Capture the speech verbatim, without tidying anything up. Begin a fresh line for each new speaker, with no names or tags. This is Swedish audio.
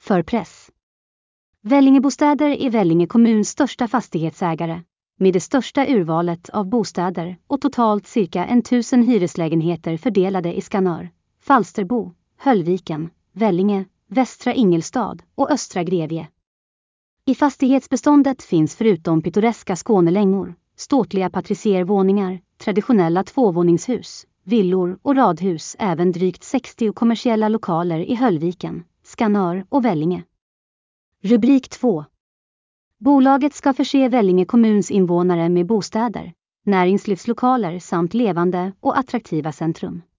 Förpress. Vällingebostäder är Vellinge kommuns största fastighetsägare, med det största urvalet av bostäder och totalt cirka tusen hyreslägenheter fördelade i Skanör, Falsterbo, Höllviken, Vellinge, Västra Ingelstad och Östra Grevie. I fastighetsbeståndet finns förutom pittoreska Skånelängor, ståtliga patriciervåningar, traditionella tvåvåningshus, villor och radhus även drygt sextio kommersiella lokaler i Höllviken, Skanör och Vellinge. Rubrik två. Bolaget ska förse Vellinge kommuns invånare med bostäder, näringslivslokaler samt levande och attraktiva centrum.